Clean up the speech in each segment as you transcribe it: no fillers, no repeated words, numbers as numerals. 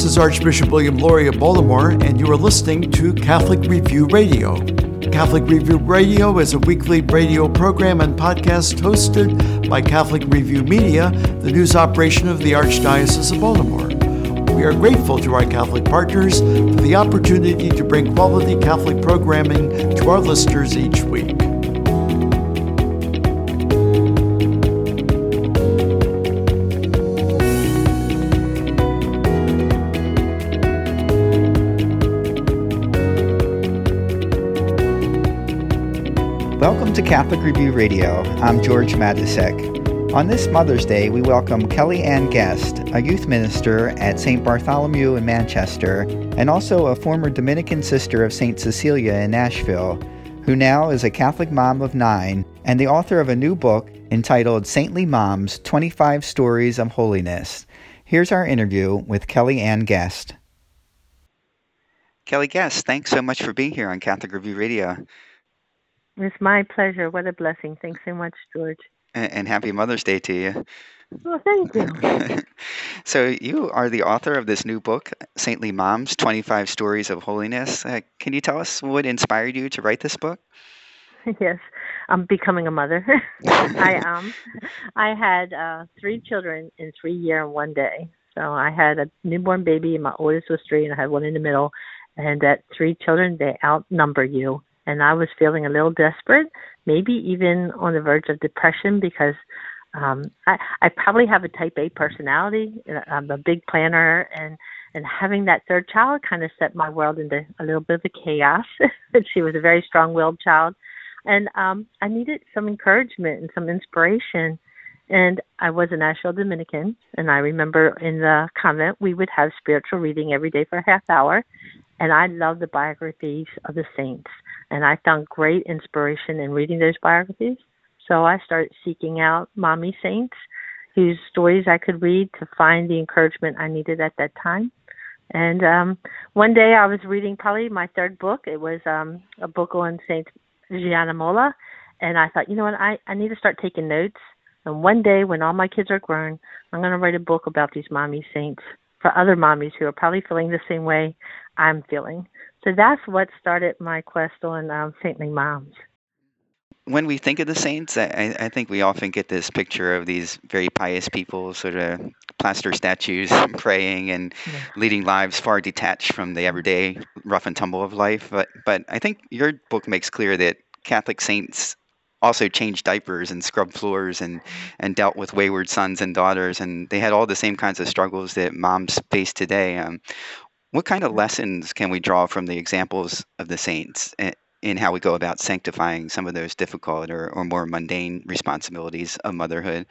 This is Archbishop William Lori of Baltimore, and you are listening to Catholic Review Radio. Catholic Review Radio is a weekly radio program and podcast hosted by Catholic Review Media, the news operation of the Archdiocese of Baltimore. We are grateful to our Catholic partners for the opportunity to bring quality Catholic programming to our listeners each week. Welcome to Catholic Review Radio. I'm George Matysek. On this Mother's Day, we welcome Kelly Ann Guest, a youth minister at St. Bartholomew in Manchester, and also a former Dominican sister of St. Cecilia in Nashville, who now is a Catholic mom of 9 and the author of a new book entitled Saintly Moms, 25 Stories of Holiness. Here's our interview with Kelly Ann Guest. Kelly Guest, thanks so much for being here on Catholic Review Radio. It's my pleasure. What a blessing. Thanks so much, George. And happy Mother's Day to you. Well, thank you. So you are the author of this new book, Saintly Moms, 25 Stories of Holiness. Can you tell us what inspired you to write this book? Yes, I'm becoming a mother. I had 3 children in 3 years and 1 day. So I had a newborn baby, and my oldest was 3, and I had one in the middle. And that 3 children, they outnumber you. And I was feeling a little desperate, maybe even on the verge of depression, because I probably have a type A personality. I'm a big planner, and having that 3rd child kind of set my world into a little bit of chaos. She was a very strong-willed child. And I needed some encouragement and some inspiration. And I was a Nashville Dominican, and I remember in the convent we would have spiritual reading every day for a half hour. And I love the biographies of the saints. And I found great inspiration in reading those biographies. So I started seeking out mommy saints whose stories I could read to find the encouragement I needed at that time. And one day I was reading probably my 3rd book. It was a book on Saint Gianna Molla. And I thought, you know what, I need to start taking notes. And one day when all my kids are grown, I'm going to write a book about these mommy saints for other mommies who are probably feeling the same way I'm feeling. So that's what started my quest on Saintly Moms. When we think of the saints, I think we often get this picture of these very pious people, sort of plaster statues, praying and leading lives far detached from the everyday rough and tumble of life. But I think your book makes clear that Catholic saints also changed diapers and scrubbed floors and dealt with wayward sons and daughters, and they had all the same kinds of struggles that moms face today. What kind of lessons can we draw from the examples of the saints in how we go about sanctifying some of those difficult or more mundane responsibilities of motherhood?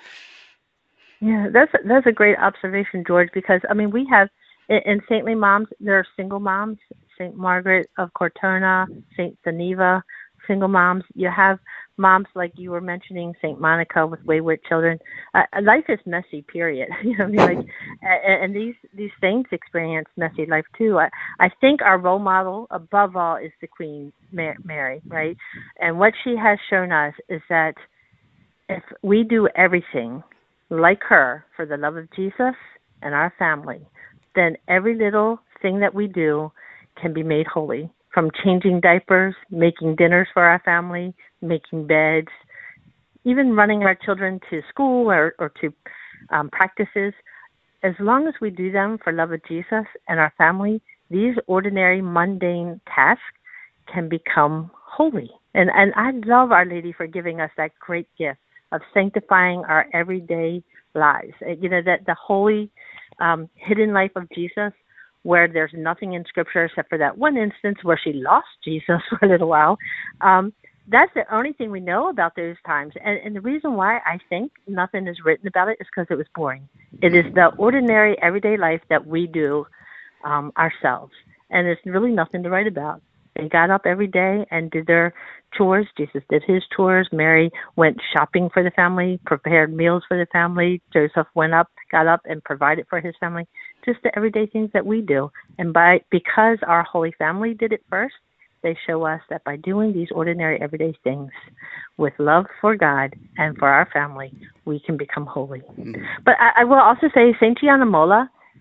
Yeah, that's a great observation, George, because, I mean, we have, in Saintly Moms, there are single moms, St. Margaret of Cortona, St. Geneva, single moms. You have moms like you were mentioning, St. Monica with wayward children. Life is messy, period. You know what I mean? And these saints experience messy life too. I think our role model, above all, is the Queen Mary, right? And what she has shown us is that if we do everything like her for the love of Jesus and our family, then every little thing that we do can be made holy. From changing diapers, making dinners for our family, making beds, even running our children to school or to practices. As long as we do them for love of Jesus and our family, these ordinary, mundane tasks can become holy. And I love Our Lady for giving us that great gift of sanctifying our everyday lives. You know, that the holy, hidden life of Jesus, where there's nothing in Scripture except for that one instance where she lost Jesus for a little while. That's the only thing we know about those times. And the reason why I think nothing is written about it is because it was boring. It is the ordinary, everyday life that we do ourselves. And there's really nothing to write about. They got up every day and did their chores. Jesus did his chores. Mary went shopping for the family, prepared meals for the family. Joseph got up and provided for his family. Just the everyday things that we do. And because our Holy Family did it first, they show us that by doing these ordinary everyday things with love for God and for our family, we can become holy. But I will also say St. Gianna Molla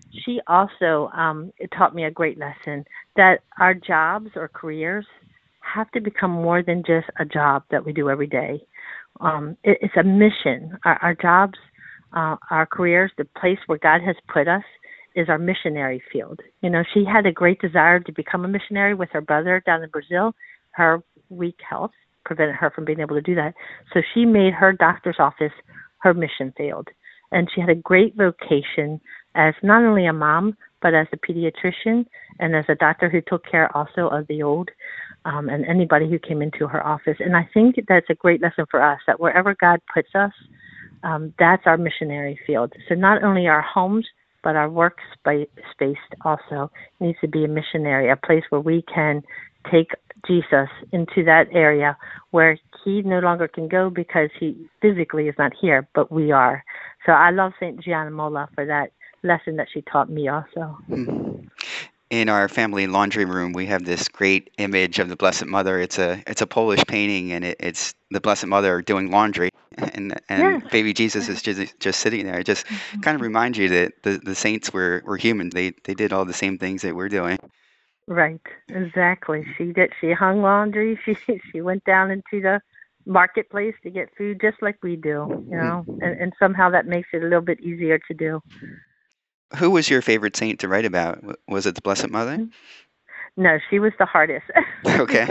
she also it taught me a great lesson that our jobs or careers have to become more than just a job that we do every day. It's a mission. Our jobs, our careers, the place where God has put us is our missionary field. She had a great desire to become a missionary with her brother down in Brazil. Her weak health prevented her from being able to do that. So she made her doctor's office her mission field. And she had a great vocation as not only a mom, but as a pediatrician and as a doctor who took care also of the old and anybody who came into her office. And I think that's a great lesson for us, that wherever God puts us, that's our missionary field. So not only our homes, but our work space also needs to be a missionary, a place where we can take Jesus into that area where he no longer can go because he physically is not here, but we are. So I love St. Gianna Molla for that lesson that she taught me also. In our family laundry room, we have this great image of the Blessed Mother. It's a Polish painting, and it's the Blessed Mother doing laundry, and Yes. baby Jesus is just sitting there. It just kind of reminds you that the saints were human. They did all the same things that we're doing. Right, exactly. She did. She hung laundry. She went down into the marketplace to get food, just like we do. And somehow that makes it a little bit easier to do. Who was your favorite saint to write about? Was it the Blessed Mother? No, she was the hardest. Okay.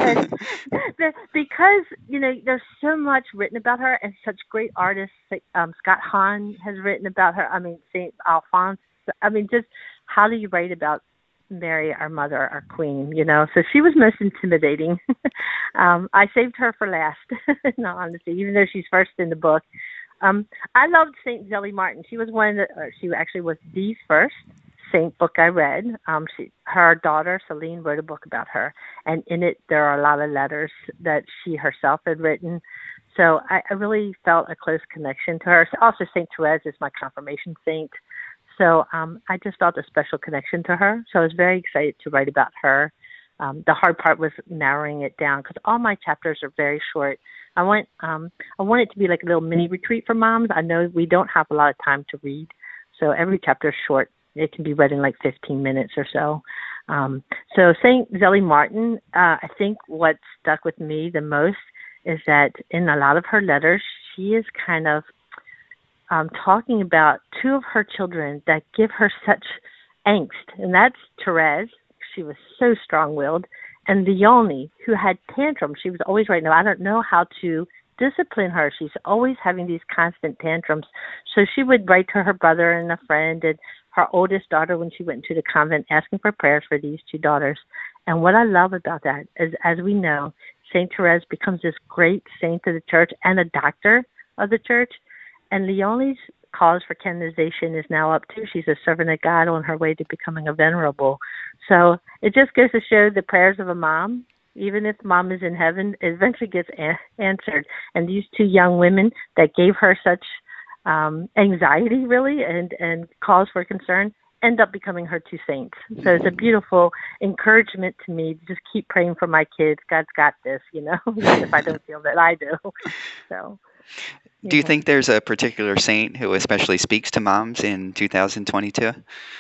because there's so much written about her, and such great artists. Scott Hahn has written about her. I mean, Saint Alphonse. I mean, just how do you write about Mary, our mother, our queen? So she was most intimidating. I saved her for last, in all honesty, even though she's first in the book. I loved Saint Zélie Martin. She was she actually was the first saint book I read. Her daughter Celine wrote a book about her, and in it there are a lot of letters that she herself had written. So I really felt a close connection to her. Also, Saint Therese is my confirmation saint. So I just felt a special connection to her. So I was very excited to write about her. The hard part was narrowing it down because all my chapters are very short. I want it to be like a little mini retreat for moms. I know we don't have a lot of time to read, so every chapter is short. It can be read in like 15 minutes or so. So St. Zélie Martin, I think what stuck with me the most is that in a lot of her letters, she is kind of talking about two of her children that give her such angst, and that's Therese. She was so strong-willed, and Leonie, who had tantrums. She was always right now. I don't know how to discipline her. She's always having these constant tantrums. So she would write to her brother and a friend and her oldest daughter when she went to the convent asking for prayers for these two daughters. And what I love about that is, as we know, St. Therese becomes this great saint of the church and a doctor of the church. And Leonie's cause for canonization is now up too. She's a servant of God on her way to becoming a venerable. So it just goes to show the prayers of a mom, even if mom is in heaven, it eventually gets answered. And these two young women that gave her such anxiety, really, and cause for concern, end up becoming her two saints. So it's a beautiful encouragement to me to just keep praying for my kids. God's got this, even if I don't feel that I do. So. Do you think there's a particular saint who especially speaks to moms in 2022?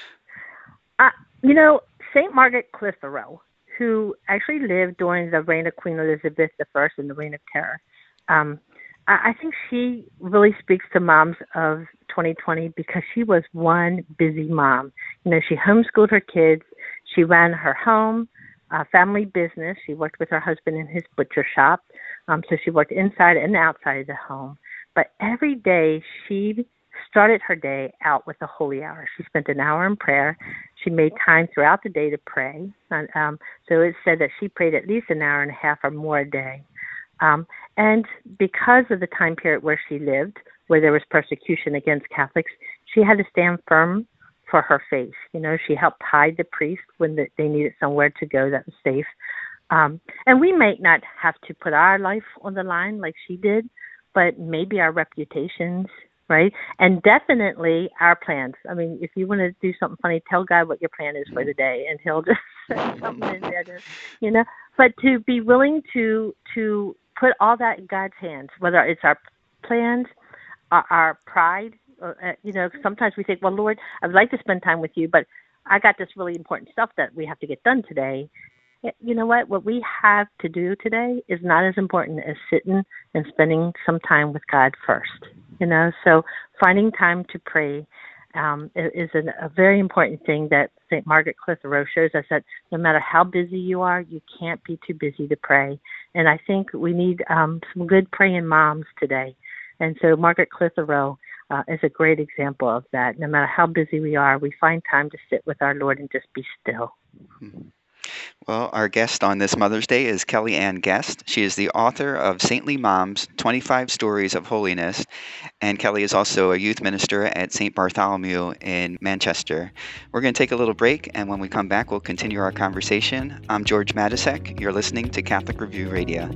St. Margaret Clitheroe, who actually lived during the reign of Queen Elizabeth I and the Reign of Terror. I think she really speaks to moms of 2020 because she was one busy mom. She homeschooled her kids. She ran her home, family business. She worked with her husband in his butcher shop. So she worked inside and outside of the home. But every day she started her day out with a holy hour. She spent an hour in prayer. She made time throughout the day to pray. So it said that she prayed at least an hour and a half or more a day. And because of the time period where she lived, where there was persecution against Catholics, she had to stand firm for her faith. She helped hide the priests when they needed somewhere to go that was safe. And we might not have to put our life on the line like she did, but maybe our reputations, right? And definitely our plans. I mean, if you want to do something funny, tell God what your plan is for the day, and he'll just send something in there, But to be willing to put all that in God's hands, whether it's our plans, our pride, Sometimes we think, well, Lord, I'd like to spend time with you, but I got this really important stuff that we have to get done today. You know what? What we have to do today is not as important as sitting and spending some time with God first. So finding time to pray is a very important thing that St. Margaret Clitheroe shows us, that no matter how busy you are, you can't be too busy to pray. And I think we need some good praying moms today. And so Margaret Clitheroe is a great example of that. No matter how busy we are, we find time to sit with our Lord and just be still. Well, our guest on this Mother's Day is Kelly Ann Guest. She is the author of Saintly Moms, 25 Stories of Holiness, and Kelly is also a youth minister at St. Bartholomew in Manchester. We're going to take a little break, and when we come back, we'll continue our conversation. I'm George Matysek. You're listening to Catholic Review Radio.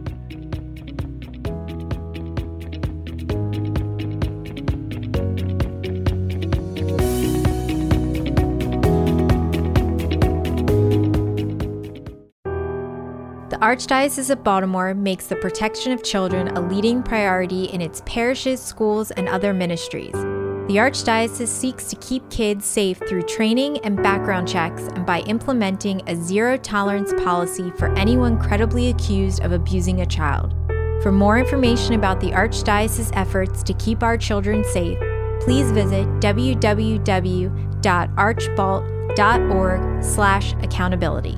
The Archdiocese of Baltimore makes the protection of children a leading priority in its parishes, schools, and other ministries. The Archdiocese seeks to keep kids safe through training and background checks and by implementing a zero-tolerance policy for anyone credibly accused of abusing a child. For more information about the Archdiocese's efforts to keep our children safe, please visit www.archbalt.org/accountability.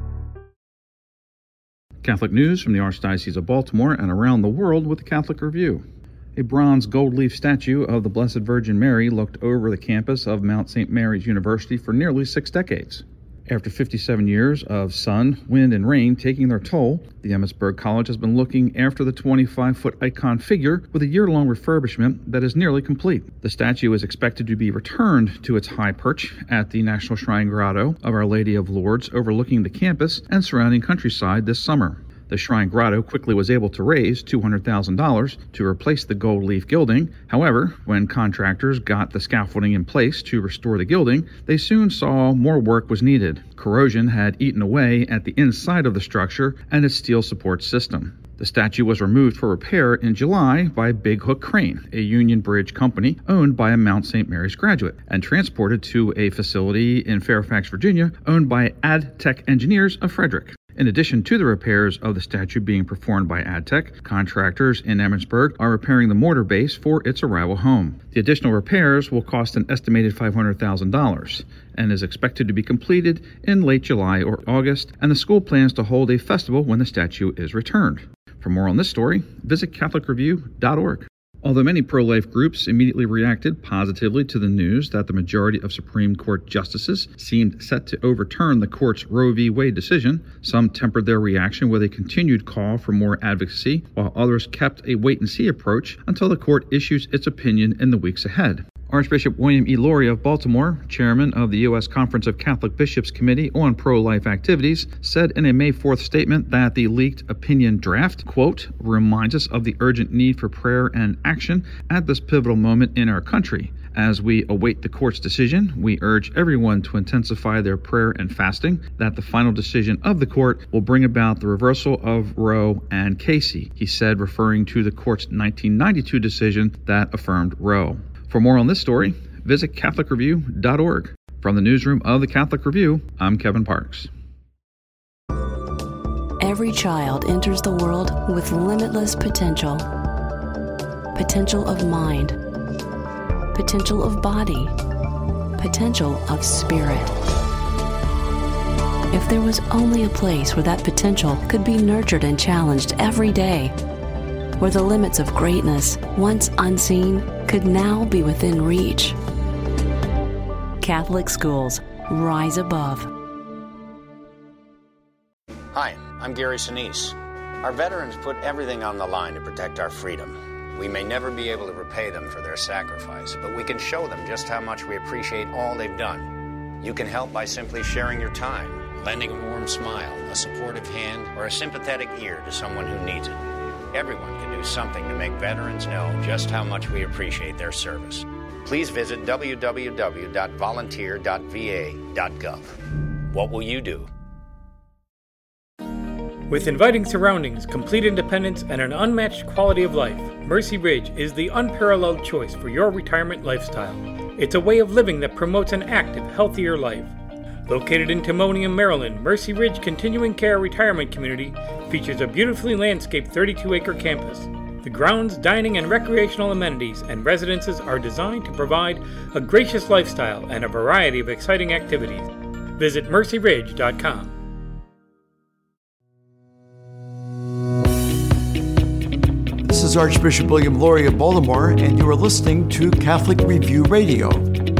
Catholic news from the Archdiocese of Baltimore and around the world with the Catholic Review. A bronze gold leaf statue of the Blessed Virgin Mary looked over the campus of Mount St. Mary's University for nearly 6 decades. After 57 years of sun, wind, and rain taking their toll, the Emmitsburg College has been looking after the 25-foot icon figure with a year-long refurbishment that is nearly complete. The statue is expected to be returned to its high perch at the National Shrine Grotto of Our Lady of Lourdes overlooking the campus and surrounding countryside this summer. The Shrine Grotto quickly was able to raise $200,000 to replace the gold leaf gilding. However, when contractors got the scaffolding in place to restore the gilding, they soon saw more work was needed. Corrosion had eaten away at the inside of the structure and its steel support system. The statue was removed for repair in July by Big Hook Crane, a Union Bridge company owned by a Mount St. Mary's graduate, and transported to a facility in Fairfax, Virginia, owned by AdTech Engineers of Frederick. In addition to the repairs of the statue being performed by AdTech, contractors in Emmitsburg are repairing the mortar base for its arrival home. The additional repairs will cost an estimated $500,000 and is expected to be completed in late July or August, and the school plans to hold a festival when the statue is returned. For more on this story, visit CatholicReview.org. Although many pro-life groups immediately reacted positively to the news that the majority of Supreme Court justices seemed set to overturn the court's Roe v. Wade decision, some tempered their reaction with a continued call for more advocacy, while others kept a wait-and-see approach until the court issues its opinion in the weeks ahead. Archbishop William E. Laurie of Baltimore, chairman of the U.S. Conference of Catholic Bishops Committee on Pro-Life Activities, said in a May 4th statement that the leaked opinion draft, quote, reminds us of the urgent need for prayer and action at this pivotal moment in our country. As we await the court's decision, we urge everyone to intensify their prayer and fasting, that the final decision of the court will bring about the reversal of Roe and Casey, he said, referring to the court's 1992 decision that affirmed Roe. For more on this story, visit CatholicReview.org. From the newsroom of the Catholic Review, I'm Kevin Parks. Every child enters the world with limitless potential. Potential of mind, potential of body, potential of spirit. If there was only a place where that potential could be nurtured and challenged every day, where the limits of greatness, once unseen, could now be within reach. Catholic schools, rise above. Hi, I'm Gary Sinise. Our veterans put everything on the line to protect our freedom. We may never be able to repay them for their sacrifice, but we can show them just how much we appreciate all they've done. You can help by simply sharing your time, lending a warm smile, a supportive hand, or a sympathetic ear to someone who needs it. Everyone can do something to make veterans know just how much we appreciate their service. Please visit www.volunteer.va.gov. What will you do? With inviting surroundings, complete independence, and an unmatched quality of life, Mercy Ridge is the unparalleled choice for your retirement lifestyle. It's a way of living that promotes an active, healthier life. Located in Timonium, Maryland, Mercy Ridge Continuing Care Retirement Community features a beautifully landscaped 32-acre campus. The grounds, dining, and recreational amenities and residences are designed to provide a gracious lifestyle and a variety of exciting activities. Visit mercyridge.com. This is Archbishop William Lori of Baltimore, and you are listening to Catholic Review Radio.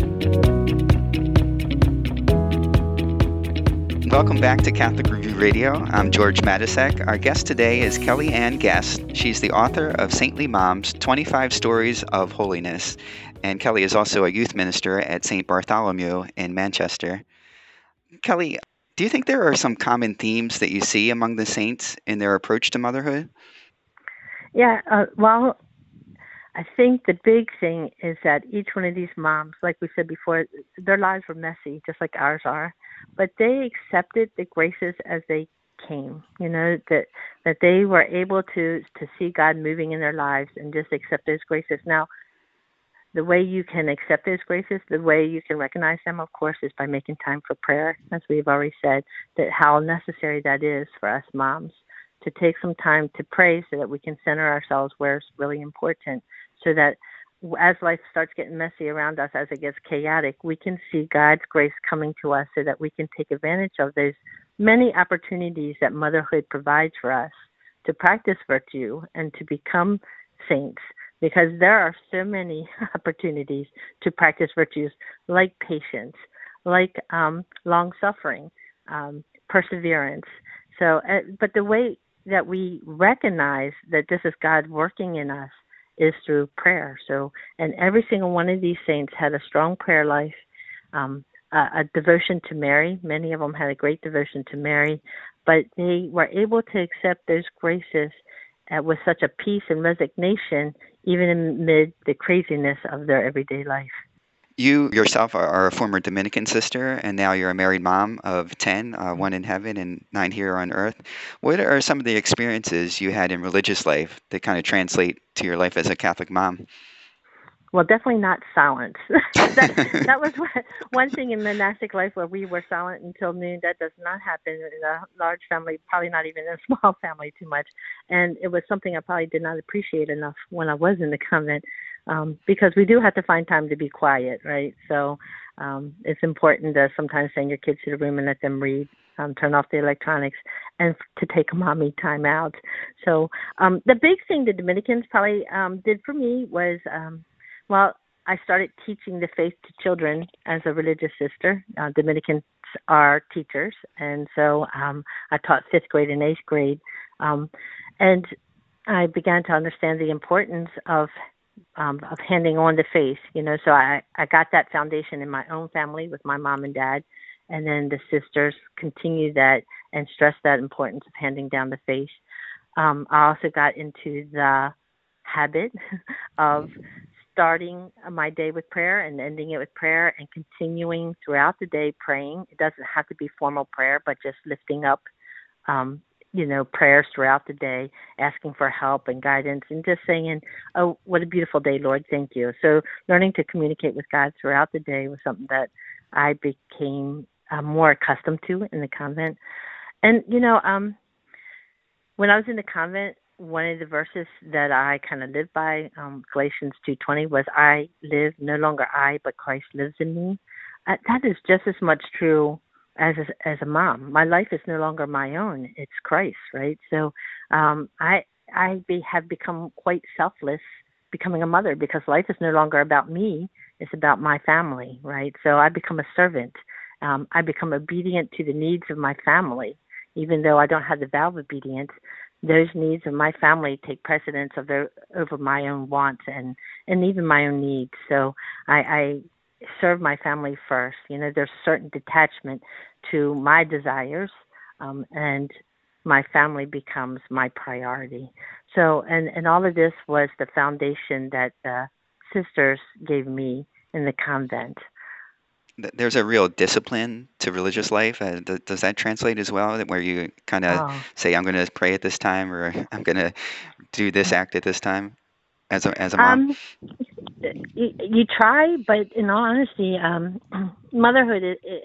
Welcome back to Catholic Review Radio. I'm George Matysek. Our guest today is Kelly Ann Guest. She's the author of Saintly Moms, 25 Stories of Holiness. And Kelly is also a youth minister at St. Bartholomew in Manchester. Kelly, do you think there are some common themes that you see among the saints in their approach to motherhood? Yeah, well, I think the big thing is that each one of these moms, like we said before, their lives were messy, just like ours are, but they accepted the graces as they came, that they were able to see God moving in their lives and just accept those graces. Now, the way you can accept those graces, the way you can recognize them, of course, is by making time for prayer, as we've already said, that how necessary that is for us moms, to take some time to pray so that we can center ourselves where it's really important, so that as life starts getting messy around us, as it gets chaotic, we can see God's grace coming to us so that we can take advantage of those many opportunities that motherhood provides for us to practice virtue and to become saints, because there are so many opportunities to practice virtues like patience, like long-suffering, perseverance. So, but the way that we recognize that this is God working in us is through prayer. So, and every single one of these saints had a strong prayer life, a devotion to Mary. Many of them had a great devotion to Mary, but they were able to accept those graces with such a peace and resignation, even amid the craziness of their everyday life. You yourself are a former Dominican sister, and now you're a married mom of 10, one in heaven and 9 here on earth. What are some of the experiences you had in religious life that kind of translate to your life as a Catholic mom? Well, definitely not silence. that was one thing in monastic life where we were silent until noon. That does not happen in a large family, probably not even in a small family too much. And it was something I probably did not appreciate enough when I was in the convent, because we do have to find time to be quiet, right? So it's important to sometimes send your kids to the room and let them read, turn off the electronics, and to take a mommy time out. So the big thing the Dominicans probably did for me was, I started teaching the faith to children as a religious sister. Dominicans are teachers, and so I taught 5th grade and 8th grade. And I began to understand the importance of handing on the faith, so I got that foundation in my own family with my mom and dad, and then the sisters continue that and stress that importance of handing down the faith. I also got into the habit of starting my day with prayer and ending it with prayer and continuing throughout the day praying. It doesn't have to be formal prayer, but just lifting up prayers throughout the day, asking for help and guidance, and just saying, "Oh, what a beautiful day, Lord, thank you." So learning to communicate with God throughout the day was something that I became more accustomed to in the convent. And, when I was in the convent, one of the verses that I kind of lived by, Galatians 2:20, was, "I live, no longer I, but Christ lives in me." That is just as much true as a mom. My life is no longer my own; it's Christ, right? So I have become quite selfless becoming a mother, because life is no longer about me; it's about my family, right? So I become a servant. I become obedient to the needs of my family, even though I don't have the vow of obedience. Those needs of my family take precedence over my own wants and even my own needs. So I serve my family first. There's a certain detachment to my desires, and my family becomes my priority. So, and all of this was the foundation that the sisters gave me in the convent. there's a real discipline to religious life. Does that translate as well, where you kind of Oh. say, I'm going to pray at this time, or I'm going to do this act at this time as a mom? You try, but in all honesty, motherhood,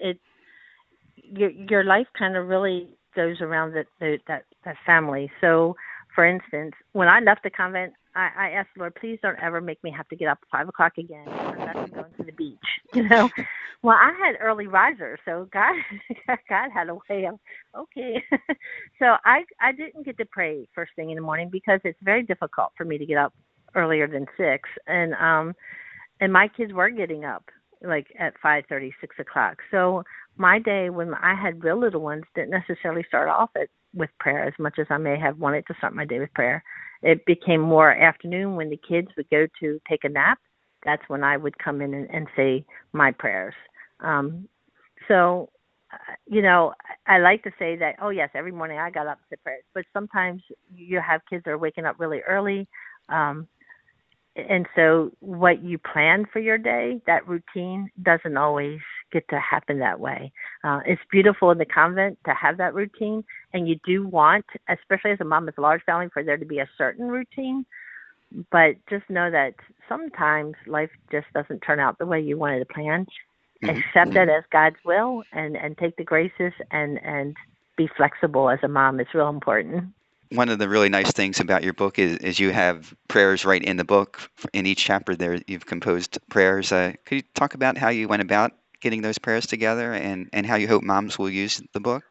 your life kind of really goes around that family. So, for instance, when I left the convent, I asked the Lord, please don't ever make me have to get up at 5 o'clock again unless I'm going to the beach. Well, I had early risers, so God had a way of okay. So I didn't get to pray first thing in the morning because it's very difficult for me to get up earlier than 6, and my kids were getting up like at 5:30, 6 o'clock. So my day when I had real little ones didn't necessarily start off with prayer as much as I may have wanted to start my day with prayer. It became more afternoon when the kids would go to take a nap. That's when I would come in and say my prayers. So, I like to say that, oh, yes, every morning I got up to pray. But sometimes you have kids that are waking up really early. And so what you plan for your day, that routine, doesn't always get to happen that way. It's beautiful in the convent to have that routine, and you do want, especially as a mom with a large family, for there to be a certain routine. But just know that sometimes life just doesn't turn out the way you wanted to plan. Accept it as God's will and take the graces and be flexible as a mom. It's real important. One of the really nice things about your book is you have prayers right in the book. In each chapter there, you've composed prayers. Could you talk about how you went about getting those prayers together and how you hope moms will use the book?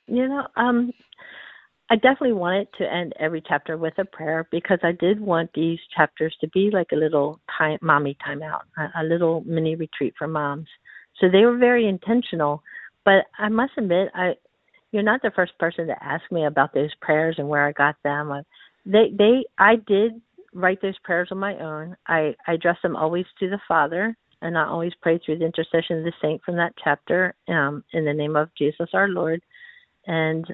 I definitely wanted to end every chapter with a prayer because I did want these chapters to be like a little mommy timeout, a little mini retreat for moms. So they were very intentional. But I must admit, you're not the first person to ask me about those prayers and where I got them. I did write those prayers on my own. I address them always to the Father, and I always pray through the intercession of the saint from that chapter, in the name of Jesus our Lord. And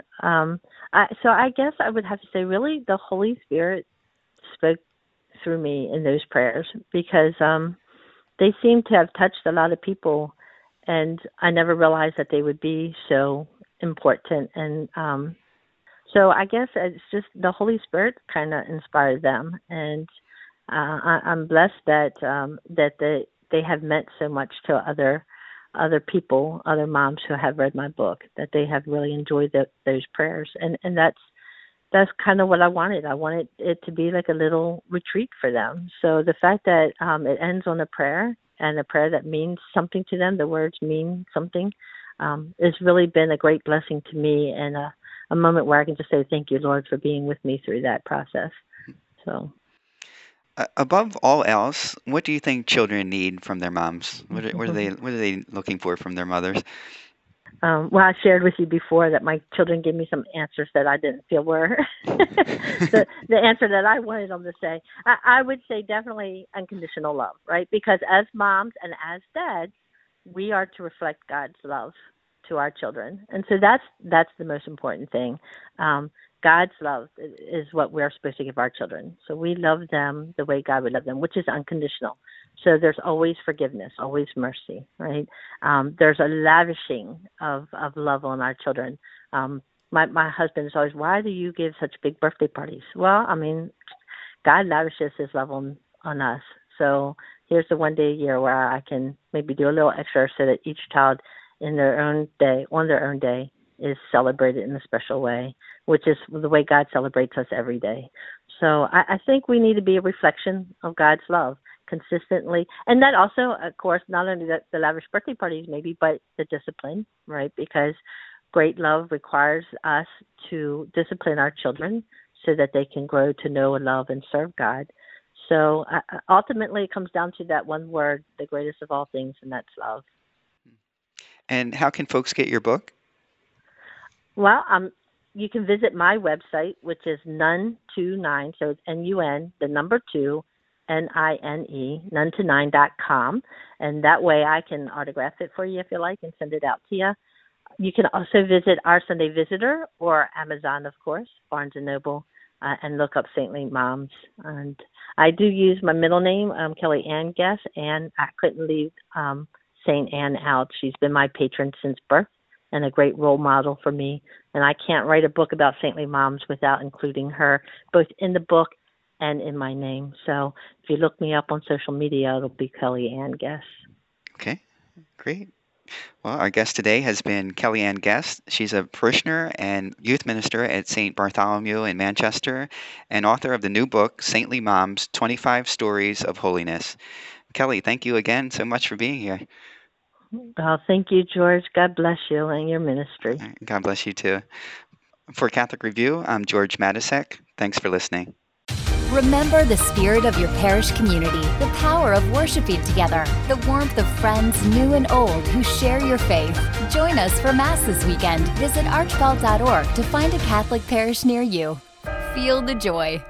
so I guess I would have to say, really, the Holy Spirit spoke through me in those prayers because they seem to have touched a lot of people, and I never realized that they would be so important. And so I guess it's just the Holy Spirit kind of inspired them, and I'm blessed that they have meant so much to other people, other moms who have read my book, that they have really enjoyed those prayers, and that's kind of what I wanted. I wanted it to be like a little retreat for them. So the fact that it ends on a prayer, and a prayer that means something to them, the words mean something, it's really been a great blessing to me, and a moment where I can just say thank you, Lord, for being with me through that process. So, above all else, what do you think children need from their moms? What are they looking for from their mothers? Well, I shared with you before that my children gave me some answers that I didn't feel were the answer that I wanted them to say. I would say definitely unconditional love, right? Because as moms and as dads, we are to reflect God's love to our children. And so that's the most important thing. God's love is what we're supposed to give our children. So we love them the way God would love them, which is unconditional. So there's always forgiveness, always mercy, right? There's a lavishing of love on our children. My husband is always, why do you give such big birthday parties? Well, I mean, God lavishes his love on us. So here's the one day a year where I can maybe do a little extra so that each child on their own day, is celebrated in a special way, which is the way God celebrates us every day. So I think we need to be a reflection of God's love consistently. And that also, of course, not only the lavish birthday parties maybe, but the discipline, right? Because great love requires us to discipline our children so that they can grow to know and love and serve God. So ultimately it comes down to that one word, the greatest of all things, and that's love. And how can folks get your book? Well, you can visit my website, which is Nun29, so it's N-U-N, the number 2, N-I-N-E, nun29.com. And that way I can autograph it for you if you like and send it out to you. You can also visit Our Sunday Visitor or Amazon, of course, Barnes & Noble, and look up Saintly Moms. And I do use my middle name, Kelly Ann Guess, and I couldn't leave St. Anne out. She's been my patron since birth and a great role model for me. And I can't write a book about saintly moms without including her, both in the book and in my name. So if you look me up on social media, it'll be Kellyanne Guest. Okay, great. Well, our guest today has been Kellyanne Guest. She's a parishioner and youth minister at St. Bartholomew in Manchester and author of the new book, Saintly Moms, 25 Stories of Holiness. Kelly, thank you again so much for being here. Thank you, George. God bless you and your ministry. God bless you too. For Catholic Review, I'm George Matysek. Thanks for listening. Remember the spirit of your parish community, the power of worshiping together, the warmth of friends new and old who share your faith. Join us for Mass this weekend. Visit archbell.org to find a Catholic parish near you. Feel the joy.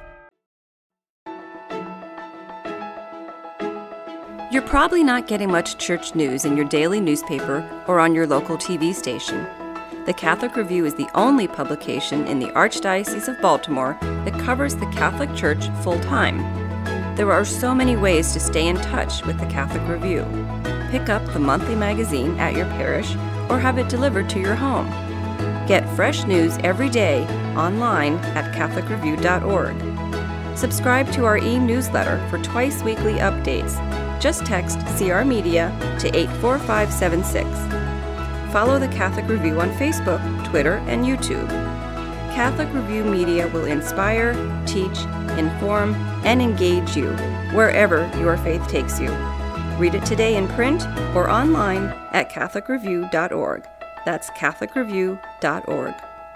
You're probably not getting much church news in your daily newspaper or on your local TV station. The Catholic Review is the only publication in the Archdiocese of Baltimore that covers the Catholic Church full-time. There are so many ways to stay in touch with the Catholic Review. Pick up the monthly magazine at your parish or have it delivered to your home. Get fresh news every day online at catholicreview.org. Subscribe to our e-newsletter for twice-weekly updates. Just text CR Media to 84576. Follow the Catholic Review on Facebook, Twitter, and YouTube. Catholic Review Media will inspire, teach, inform, and engage you wherever your faith takes you. Read it today in print or online at catholicreview.org. That's catholicreview.org.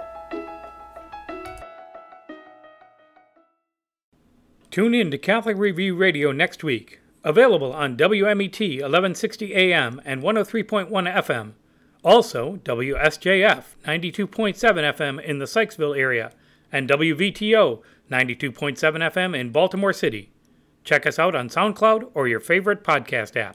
Tune in to Catholic Review Radio next week. Available on WMET 1160 AM and 103.1 FM. Also, WSJF 92.7 FM in the Sykesville area and WVTO 92.7 FM in Baltimore City. Check us out on SoundCloud or your favorite podcast app.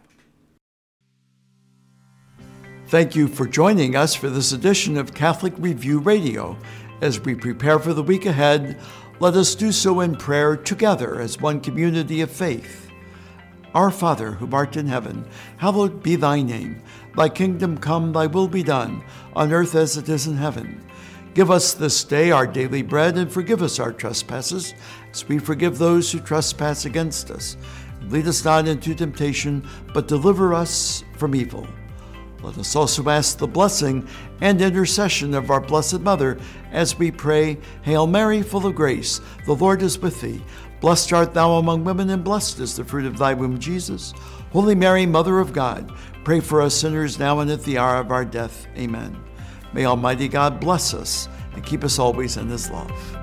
Thank you for joining us for this edition of Catholic Review Radio. As we prepare for the week ahead, let us do so in prayer together as one community of faith. Our Father, who art in heaven, hallowed be thy name. Thy kingdom come, thy will be done, on earth as it is in heaven. Give us this day our daily bread, and forgive us our trespasses, as we forgive those who trespass against us. Lead us not into temptation, but deliver us from evil. Let us also ask the blessing and intercession of our Blessed Mother as we pray, Hail Mary, full of grace, the Lord is with thee. Blessed art thou among women, and blessed is the fruit of thy womb, Jesus. Holy Mary, Mother of God, pray for us sinners now and at the hour of our death. Amen. May Almighty God bless us and keep us always in his love.